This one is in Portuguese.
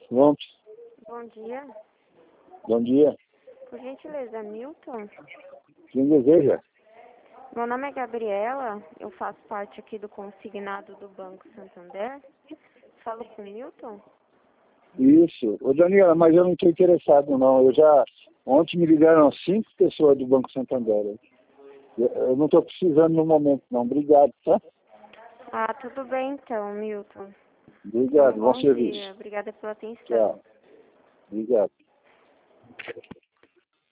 Pronto. Bom dia. Bom dia. Por gentileza, Milton? Quem deseja? Meu nome é Gabriela, eu faço parte aqui do consignado do Banco Santander. Falo com o Milton? Isso. Ô, Daniela, mas eu não estou interessado, não. Ontem me ligaram 5 pessoas do Banco Santander. Eu não estou precisando no momento, não. Obrigado, tá? Ah, tudo bem então, Milton. Obrigado. Bom Bom serviço. dia, obrigada pela atenção. Tchau. Obrigado.